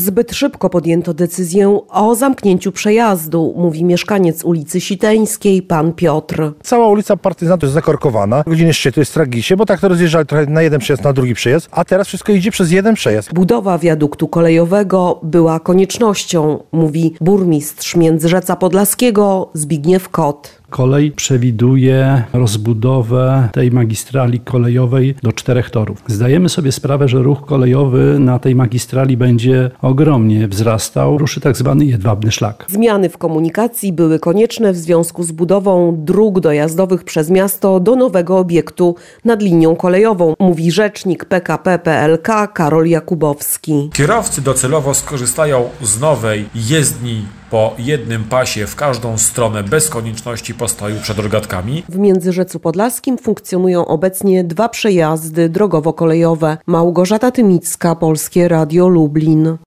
Zbyt szybko podjęto decyzję o zamknięciu przejazdu, mówi mieszkaniec ulicy Siteńskiej, pan Piotr. Cała ulica Partyzantów jest zakorkowana. Godziny szczytu jest tragicznie, bo tak to rozjeżdżali trochę na jeden przejazd, na drugi przejazd, a teraz wszystko idzie przez jeden przejazd. Budowa wiaduktu kolejowego była koniecznością, mówi burmistrz Międzyrzeca Podlaskiego Zbigniew Kot. Kolej przewiduje rozbudowę tej magistrali kolejowej do 4 torów. Zdajemy sobie sprawę, że ruch kolejowy na tej magistrali będzie ogromnie wzrastał. Ruszy tak zwany jedwabny szlak. Zmiany w komunikacji były konieczne w związku z budową dróg dojazdowych przez miasto do nowego obiektu nad linią kolejową, mówi rzecznik PKP PLK Karol Jakubowski. Kierowcy docelowo skorzystają z nowej jezdni po jednym pasie w każdą stronę bez konieczności postoju przed rogatkami. W Międzyrzecu Podlaskim funkcjonują obecnie 2 przejazdy drogowo-kolejowe. Małgorzata Tymicka, Polskie Radio Lublin.